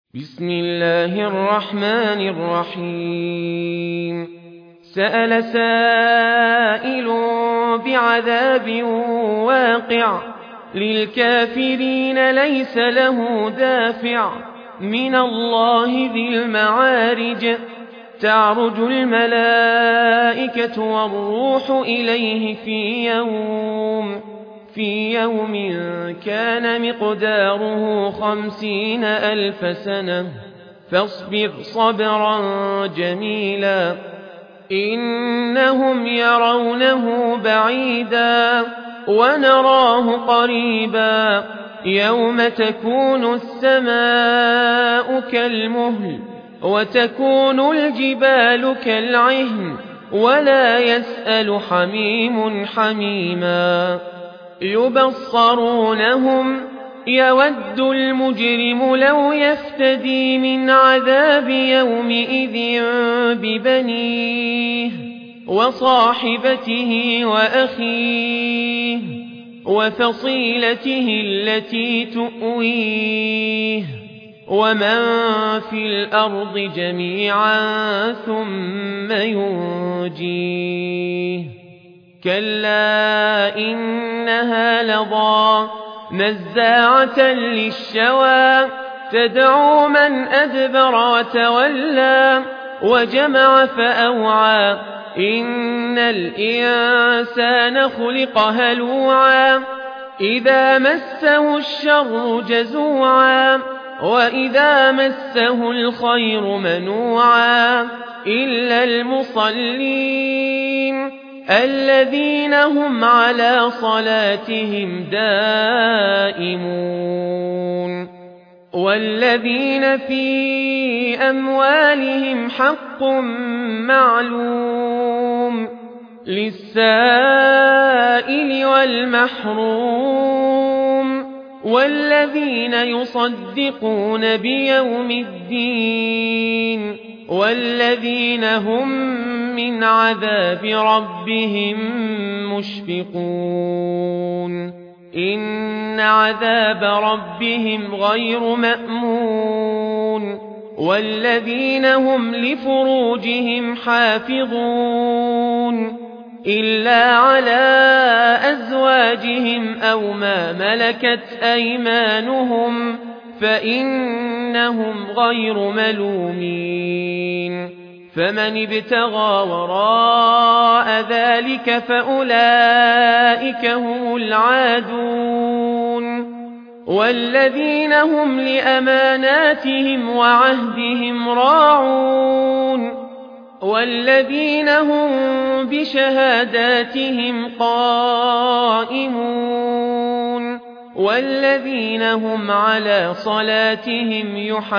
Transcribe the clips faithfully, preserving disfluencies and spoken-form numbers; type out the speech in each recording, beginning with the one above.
بسم الله الرحمن الرحيم سأل سائل بعذاب واقع للكافرين ليس له دافع من الله ذي المعارج تعرج الملائكة والروح إليه في يوم في يوم كان مقداره خمسين ألف سنة فاصبر صبرا جميلا إنهم يرونه بعيدا ونراه قريبا يوم تكون السماء كالمهل وتكون الجبال كالعهن ولا يسأل حميم حميما يبصرونهم يود المجرم لو يفتدي من عذاب يومئذ ببنيه وصاحبته وأخيه وفصيلته التي تؤويه ومن في الأرض جميعا ثم ينجيه كلا إنها لظى نزاعة للشوى تدعو من أدبر وتولى وجمع فأوعى إن الإنسان خلق هلوعا إذا مسه الشر جزوعا وإذا مسه الخير منوعا إلا المصلين الذين هم على صلاتهم دائمون والذين في أموالهم حق معلوم للسائل والمحروم والذين يصدقون بيوم الدين والذين هم من عذاب ربهم مشفقون إن عذاب ربهم غير مأمون والذين هم لفروجهم حافظون إلا على أزواجهم أو ما ملكت أيمانهم فإنهم غير ملومين فمن ابتغى وراء ذلك فأولئك هم العادون والذين هم لأماناتهم وعهدهم راعون والذين هم بشهاداتهم قائمون والذين هم على صلاتهم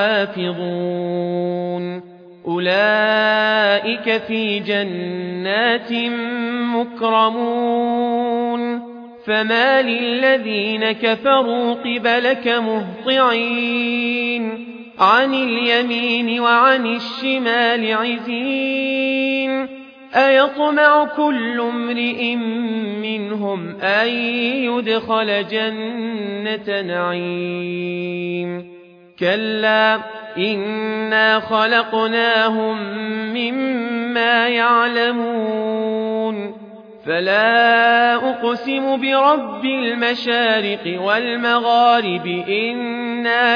يحافظون أولئك في جنات مكرمون فما للذين كفروا قبلك مهطعين عن اليمين وعن الشمال عزين أيطمع كل امرئ منهم أن يدخل جنة نعيم كلا إنا خلقناهم مما يعلمون فلا أقسم برب المشارق والمغارب إنا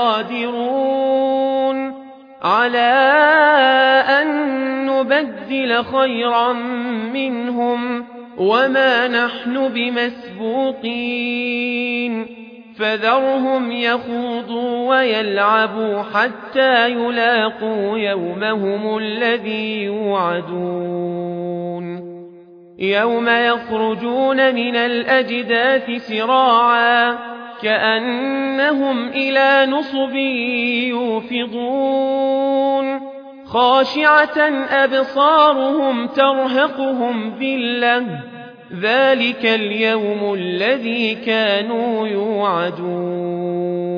لقادرون على أن نبدل خيرا منهم وما نحن بمسبوقين فذرهم يخوضوا ويلعبوا حتى يلاقوا يومهم الذي يوعدون يوم يخرجون من الأجداث سراعا كأنهم إلى نصب يوفضون خاشعة أبصارهم ترهقهم ذلة ذلك اليوم الذي كانوا يوعدون